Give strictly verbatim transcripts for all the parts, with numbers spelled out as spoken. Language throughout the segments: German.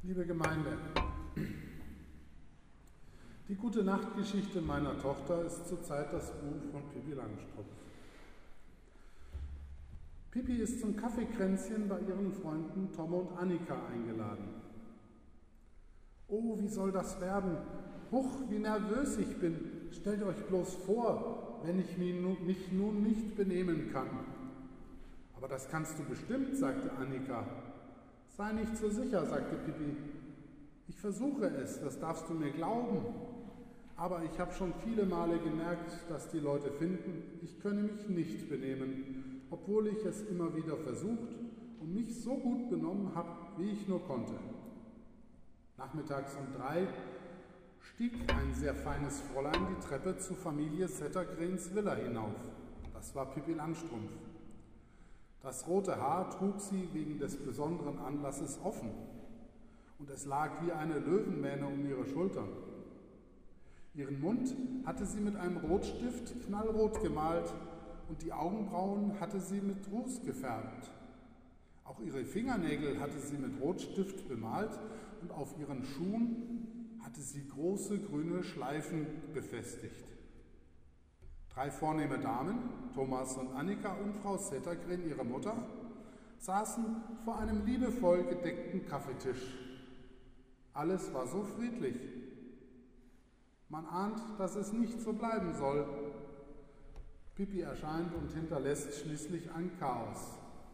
Liebe Gemeinde, die Gute-Nacht-Geschichte meiner Tochter ist zurzeit das Buch von Pippi Langstrumpf. Pippi ist zum Kaffeekränzchen bei ihren Freunden Tom und Annika eingeladen. Oh, wie soll das werden? Huch, wie nervös ich bin. Stellt euch bloß vor, wenn ich mich nun nicht benehmen kann. Aber das kannst du bestimmt, sagte Annika. Sei nicht so sicher, sagte Pippi. Ich versuche es, das darfst du mir glauben. Aber ich habe schon viele Male gemerkt, dass die Leute finden, ich könne mich nicht benehmen, obwohl ich es immer wieder versucht und mich so gut benommen habe, wie ich nur konnte. Nachmittags um drei stieg ein sehr feines Fräulein die Treppe zu Familie Settergrens Villa hinauf. Das war Pippi Langstrumpf. Das rote Haar trug sie wegen des besonderen Anlasses offen und es lag wie eine Löwenmähne um ihre Schultern. Ihren Mund hatte sie mit einem Rotstift knallrot gemalt und die Augenbrauen hatte sie mit Ruß gefärbt. Auch ihre Fingernägel hatte sie mit Rotstift bemalt und auf ihren Schuhen hatte sie große grüne Schleifen befestigt. Drei vornehme Damen, Thomas und Annika und Frau Settergren, ihre Mutter, saßen vor einem liebevoll gedeckten Kaffeetisch. Alles war so friedlich. Man ahnt, dass es nicht so bleiben soll. Pippi erscheint und hinterlässt schließlich ein Chaos.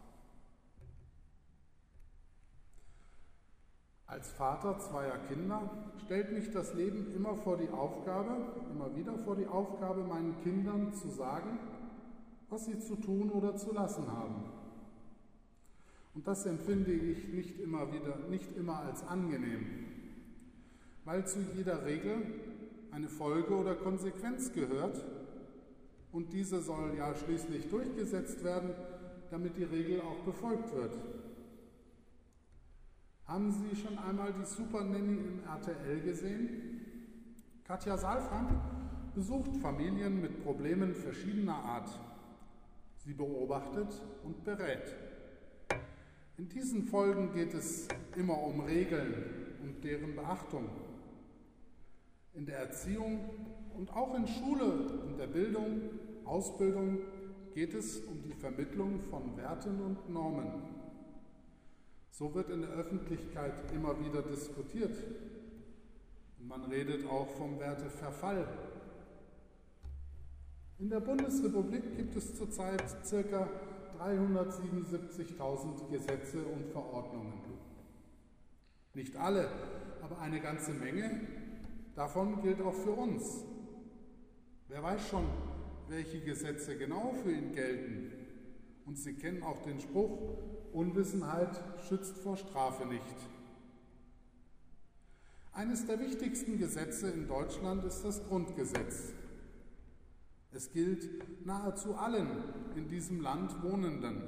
Als Vater zweier Kinder stellt mich das Leben immer vor die Aufgabe, immer wieder vor die Aufgabe, meinen Kindern zu sagen, was sie zu tun oder zu lassen haben. Und das empfinde ich nicht immer wieder, nicht immer als angenehm, weil zu jeder Regel eine Folge oder Konsequenz gehört und diese soll ja schließlich durchgesetzt werden, damit die Regel auch befolgt wird. Haben Sie schon einmal die Super Nanny im R T L gesehen? Katja Saalfrank besucht Familien mit Problemen verschiedener Art. Sie beobachtet und berät. In diesen Folgen geht es immer um Regeln und deren Beachtung. In der Erziehung und auch in Schule und der Bildung, Ausbildung geht es um die Vermittlung von Werten und Normen. So wird in der Öffentlichkeit immer wieder diskutiert. Und man redet auch vom Werteverfall. In der Bundesrepublik gibt es zurzeit ca. dreihundertsiebenundsiebzigtausend Gesetze und Verordnungen. Nicht alle, aber eine ganze Menge davon gilt auch für uns. Wer weiß schon, welche Gesetze genau für ihn gelten. Und Sie kennen auch den Spruch, Unwissenheit schützt vor Strafe nicht. Eines der wichtigsten Gesetze in Deutschland ist das Grundgesetz. Es gilt nahezu allen in diesem Land Wohnenden.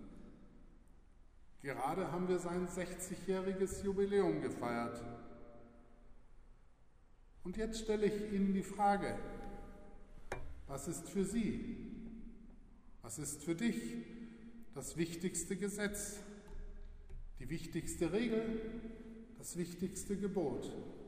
Gerade haben wir sein sechzigjähriges Jubiläum gefeiert. Und jetzt stelle ich Ihnen die Frage, was ist für Sie, was ist für dich das wichtigste Gesetz, die wichtigste Regel, das wichtigste Gebot?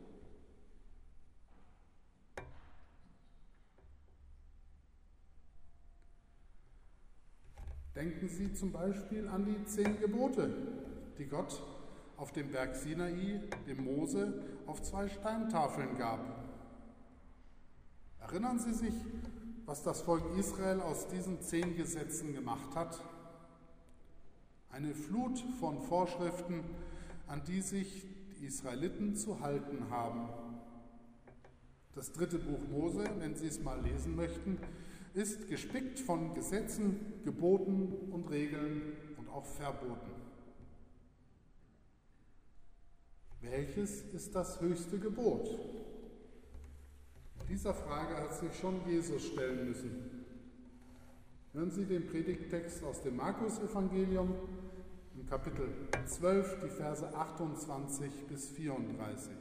Denken Sie zum Beispiel an die zehn Gebote, die Gott auf dem Berg Sinai, dem Mose, auf zwei Steintafeln gab. Erinnern Sie sich, was das Volk Israel aus diesen zehn Gesetzen gemacht hat? Eine Flut von Vorschriften, an die sich die Israeliten zu halten haben. Das dritte Buch Mose, wenn Sie es mal lesen möchten, ist gespickt von Gesetzen, Geboten und Regeln und auch Verboten. Welches ist das höchste Gebot? Dieser Frage hat sich schon Jesus stellen müssen. Hören Sie den Predigttext aus dem Markus-Evangelium im Kapitel zwölf, die Verse achtundzwanzig bis vierunddreißig.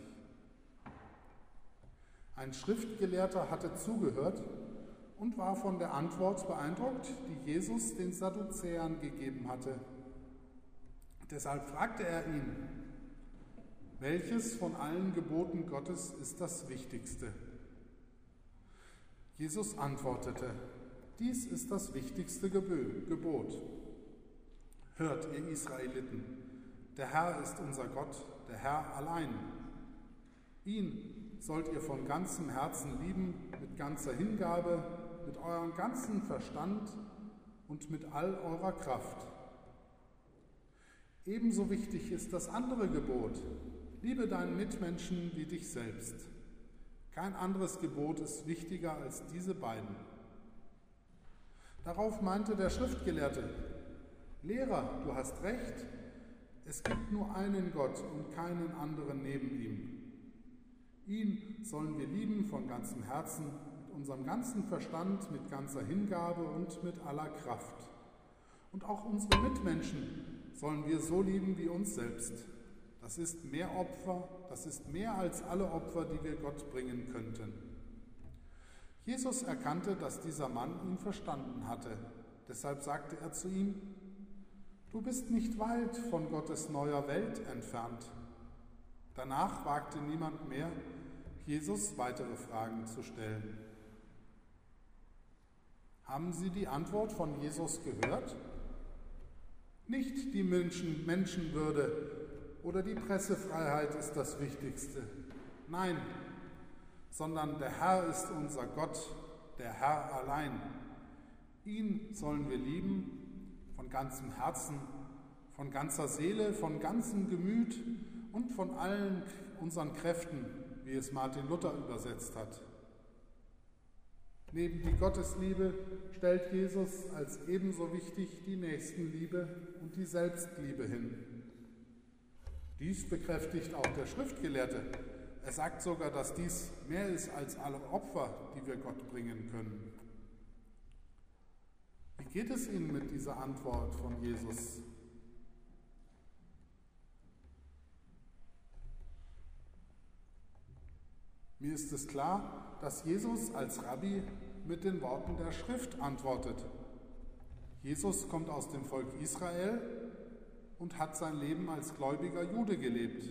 Ein Schriftgelehrter hatte zugehört und war von der Antwort beeindruckt, die Jesus den Sadduzäern gegeben hatte. Deshalb fragte er ihn: Welches von allen Geboten Gottes ist das wichtigste? Jesus antwortete, dies ist das wichtigste Gebot. Hört, ihr Israeliten, der Herr ist unser Gott, der Herr allein. Ihn sollt ihr von ganzem Herzen lieben, mit ganzer Hingabe, mit eurem ganzen Verstand und mit all eurer Kraft. Ebenso wichtig ist das andere Gebot, liebe deinen Mitmenschen wie dich selbst. Kein anderes Gebot ist wichtiger als diese beiden. Darauf meinte der Schriftgelehrte, Lehrer, du hast recht, es gibt nur einen Gott und keinen anderen neben ihm. Ihn sollen wir lieben von ganzem Herzen, mit unserem ganzen Verstand, mit ganzer Hingabe und mit aller Kraft. Und auch unsere Mitmenschen sollen wir so lieben wie uns selbst. Das ist mehr Opfer, das ist mehr als alle Opfer, die wir Gott bringen könnten. Jesus erkannte, dass dieser Mann ihn verstanden hatte. Deshalb sagte er zu ihm, du bist nicht weit von Gottes neuer Welt entfernt. Danach wagte niemand mehr, Jesus weitere Fragen zu stellen. Haben Sie die Antwort von Jesus gehört? Nicht die Menschen, Menschenwürde oder die Pressefreiheit ist das Wichtigste. Nein, sondern der Herr ist unser Gott, der Herr allein. Ihn sollen wir lieben von ganzem Herzen, von ganzer Seele, von ganzem Gemüt und von allen unseren Kräften, wie es Martin Luther übersetzt hat. Neben die Gottesliebe stellt Jesus als ebenso wichtig die Nächstenliebe und die Selbstliebe hin. Dies bekräftigt auch der Schriftgelehrte. Er sagt sogar, dass dies mehr ist als alle Opfer, die wir Gott bringen können. Wie geht es Ihnen mit dieser Antwort von Jesus? Mir ist es klar, dass Jesus als Rabbi mit den Worten der Schrift antwortet. Jesus kommt aus dem Volk Israel und hat sein Leben als gläubiger Jude gelebt.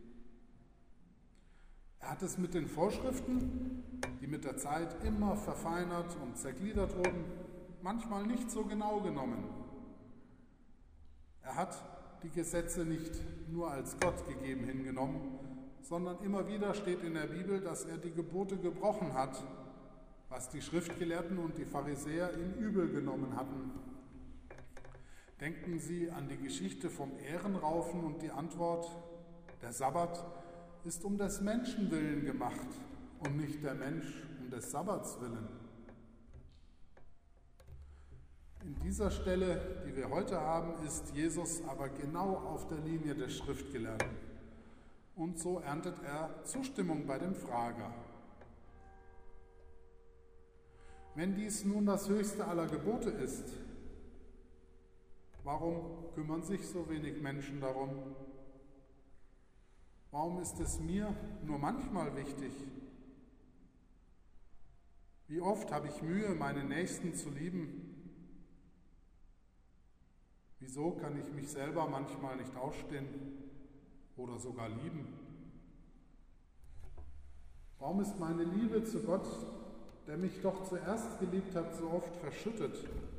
Er hat es mit den Vorschriften, die mit der Zeit immer verfeinert und zergliedert wurden, manchmal nicht so genau genommen. Er hat die Gesetze nicht nur als Gott gegeben hingenommen, sondern immer wieder steht in der Bibel, dass er die Gebote gebrochen hat, was die Schriftgelehrten und die Pharisäer ihm übel genommen hatten. Denken Sie an die Geschichte vom Ehrenraufen und die Antwort, der Sabbat ist um des Menschen willen gemacht und nicht der Mensch um des Sabbats willen. In dieser Stelle, die wir heute haben, ist Jesus aber genau auf der Linie des Schriftgelehrten. Und so erntet er Zustimmung bei dem Frager. Wenn dies nun das höchste aller Gebote ist, warum kümmern sich so wenig Menschen darum? Warum ist es mir nur manchmal wichtig? Wie oft habe ich Mühe, meine Nächsten zu lieben? Wieso kann ich mich selber manchmal nicht ausstehen oder sogar lieben? Warum ist meine Liebe zu Gott, der mich doch zuerst geliebt hat, so oft verschüttet?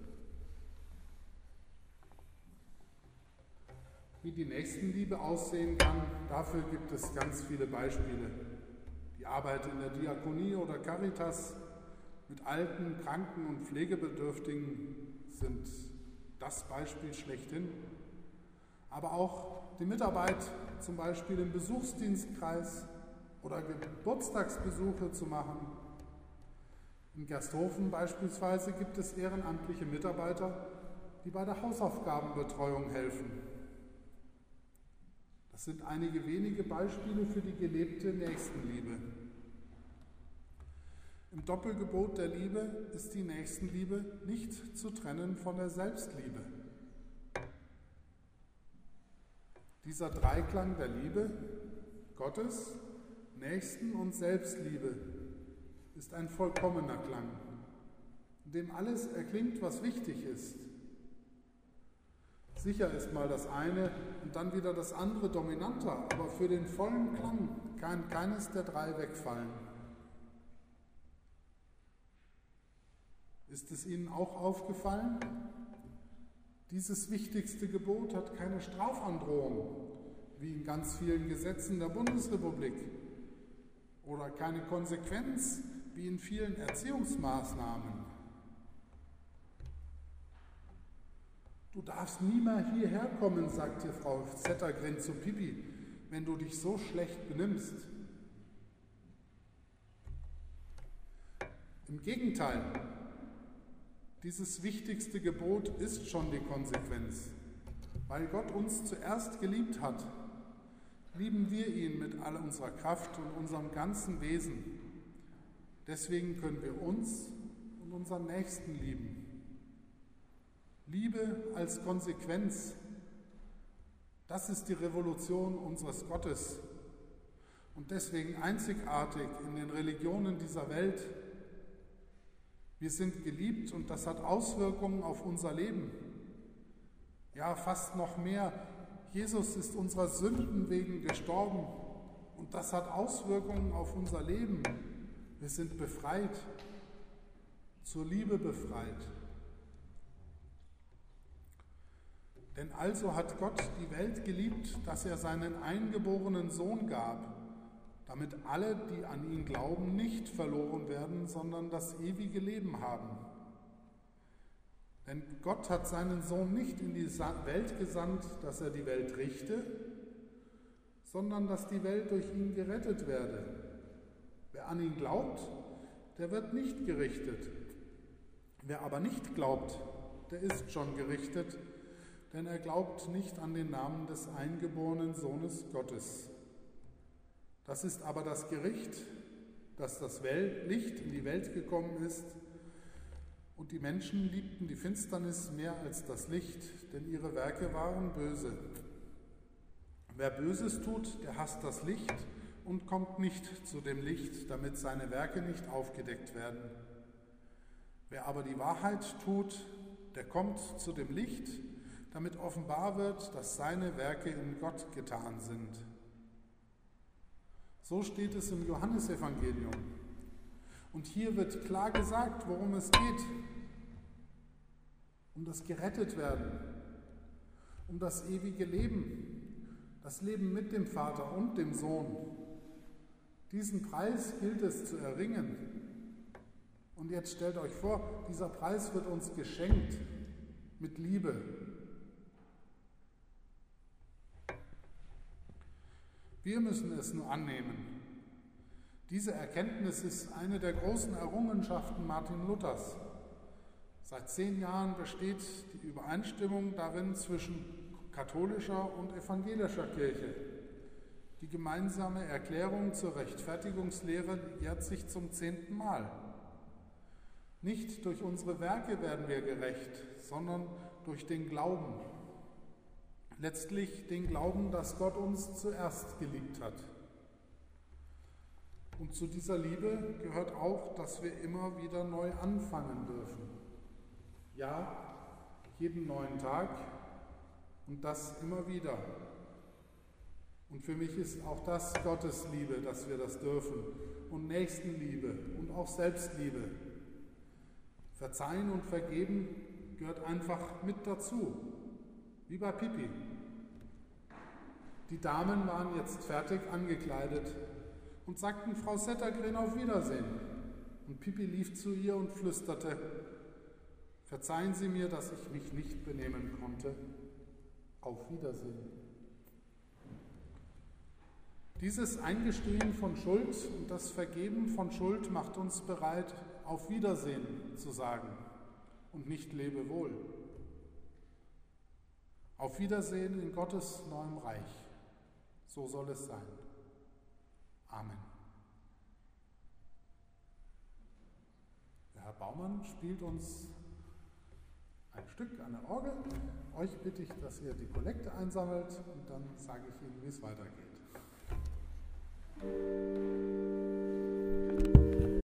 Wie die Nächstenliebe aussehen kann, dafür gibt es ganz viele Beispiele. Die Arbeit in der Diakonie oder Caritas mit Alten, Kranken und Pflegebedürftigen sind das Beispiel schlechthin. Aber auch die Mitarbeit zum Beispiel im Besuchsdienstkreis oder Geburtstagsbesuche zu machen. In Gersthofen beispielsweise gibt es ehrenamtliche Mitarbeiter, die bei der Hausaufgabenbetreuung helfen. Das sind einige wenige Beispiele für die gelebte Nächstenliebe. Im Doppelgebot der Liebe ist die Nächstenliebe nicht zu trennen von der Selbstliebe. Dieser Dreiklang der Liebe, Gottes, Nächsten und Selbstliebe, ist ein vollkommener Klang, in dem alles erklingt, was wichtig ist. Sicher ist mal das eine und dann wieder das andere dominanter, aber für den vollen Klang kann keines der drei wegfallen. Ist es Ihnen auch aufgefallen? Dieses wichtigste Gebot hat keine Strafandrohung, wie in ganz vielen Gesetzen der Bundesrepublik, oder keine Konsequenz, wie in vielen Erziehungsmaßnahmen. Du darfst nie mehr hierher kommen, sagte Frau Zettergren zu Pippi, wenn du dich so schlecht benimmst. Im Gegenteil, dieses wichtigste Gebot ist schon die Konsequenz. Weil Gott uns zuerst geliebt hat, lieben wir ihn mit all unserer Kraft und unserem ganzen Wesen. Deswegen können wir uns und unseren Nächsten lieben. Liebe als Konsequenz, das ist die Revolution unseres Gottes und deswegen einzigartig in den Religionen dieser Welt. Wir sind geliebt und das hat Auswirkungen auf unser Leben. Ja, fast noch mehr. Jesus ist unserer Sünden wegen gestorben und das hat Auswirkungen auf unser Leben. Wir sind befreit, zur Liebe befreit. Denn also hat Gott die Welt geliebt, dass er seinen eingeborenen Sohn gab, damit alle, die an ihn glauben, nicht verloren werden, sondern das ewige Leben haben. Denn Gott hat seinen Sohn nicht in die Welt gesandt, dass er die Welt richte, sondern dass die Welt durch ihn gerettet werde. Wer an ihn glaubt, der wird nicht gerichtet. Wer aber nicht glaubt, der ist schon gerichtet, denn er glaubt nicht an den Namen des eingeborenen Sohnes Gottes. Das ist aber das Gericht, dass das Licht in die Welt gekommen ist, und die Menschen liebten die Finsternis mehr als das Licht, denn ihre Werke waren böse. Wer Böses tut, der hasst das Licht und kommt nicht zu dem Licht, damit seine Werke nicht aufgedeckt werden. Wer aber die Wahrheit tut, der kommt zu dem Licht, damit offenbar wird, dass seine Werke in Gott getan sind. So steht es im Johannesevangelium. Und hier wird klar gesagt, worum es geht. Um das Gerettetwerden, um das ewige Leben, das Leben mit dem Vater und dem Sohn. Diesen Preis gilt es zu erringen. Und jetzt stellt euch vor, dieser Preis wird uns geschenkt mit Liebe. Wir müssen es nur annehmen. Diese Erkenntnis ist eine der großen Errungenschaften Martin Luthers. Seit zehn Jahren besteht die Übereinstimmung darin zwischen katholischer und evangelischer Kirche. Die gemeinsame Erklärung zur Rechtfertigungslehre jährt sich zum zehnten Mal. Nicht durch unsere Werke werden wir gerecht, sondern durch den Glauben. Letztlich den Glauben, dass Gott uns zuerst geliebt hat. Und zu dieser Liebe gehört auch, dass wir immer wieder neu anfangen dürfen. Ja, jeden neuen Tag und das immer wieder. Und für mich ist auch das Gottes Liebe, dass wir das dürfen. Und Nächstenliebe und auch Selbstliebe. Verzeihen und vergeben gehört einfach mit dazu. Wie bei Pippi. Die Damen waren jetzt fertig angekleidet und sagten Frau Zettergren auf Wiedersehen. Und Pippi lief zu ihr und flüsterte: Verzeihen Sie mir, dass ich mich nicht benehmen konnte. Auf Wiedersehen. Dieses Eingestehen von Schuld und das Vergeben von Schuld macht uns bereit, auf Wiedersehen zu sagen und nicht Lebewohl. Auf Wiedersehen in Gottes neuem Reich. So soll es sein. Amen. Der Herr Baumann spielt uns ein Stück an der Orgel. Euch bitte ich, dass ihr die Kollekte einsammelt und dann sage ich Ihnen, wie es weitergeht.